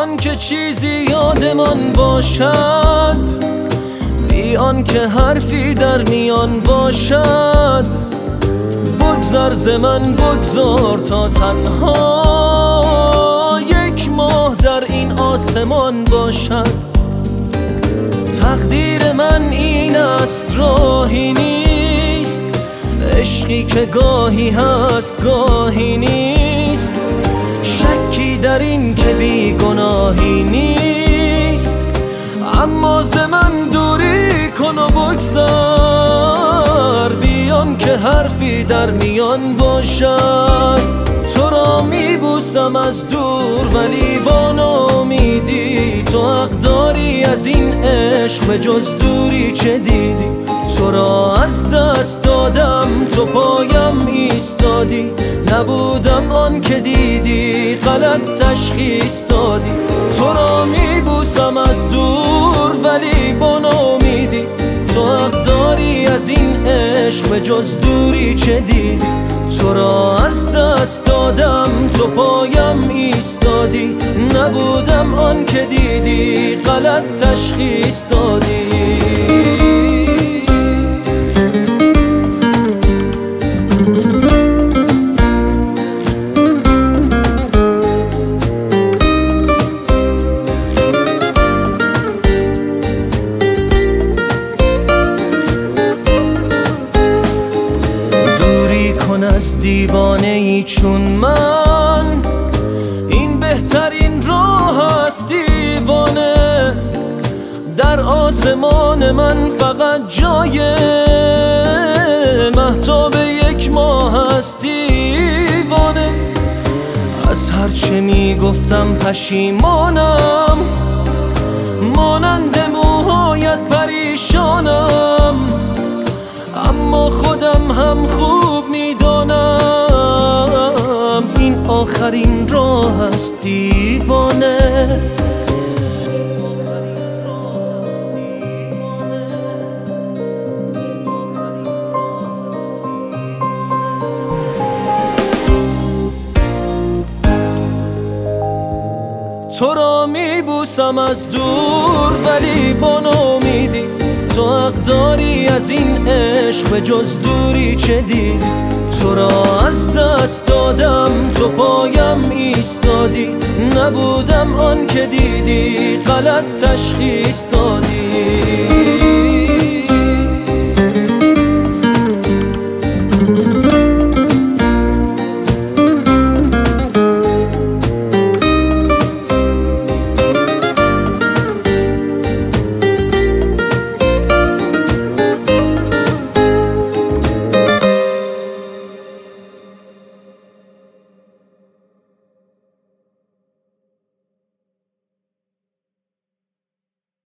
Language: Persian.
آن که چیزی یادمان باشد، بی آن که حرفی در میان باشد. بگذر ز من بگذار تا تنها یک ماه در این آسمان باشد. تقدیر من این است راهی نیست، عشقی که گاهی هست گاهی نیست. شکی در این که بی گناهی نیست، اما ز من دوری کن و بگذار، بیان که حرفی در میان باشد. تو را میبوسم از دور ولی با ناامیدی، تو حق داری از این عشق به جز دوری چه دیدی؟ تو را از دست دادم تو پایم ایستادی، نبودم آن که دیدی غلط تشخیص دادی. تو را میبوسم از دور ولی با ناامیدی، تو حق داری از این عشق به جز دوری چه دیدی؟ تو را از دست دادم تو پایم ایستادی، نبودم آن که دیدی غلط تشخیص دادی. از دیوانه ای چون من، این بهترین راه است دیوانه. در آسمان من فقط جای مهتاب یک ماه است دیوانه. از هرچه میگفتم پشیمانم، مانند موهایت پریشانم، اما خودم هم خوب میدانم این آخرین راه است دیوانه. تو را میبوسم از دور ولی با ناامیدی، تو حق داری از این عشق به جز دوری چه دیدی؟ تو را از دست دادم تو پایم ایستادی، نبودم آن که دیدی غلط تشخیص دادی.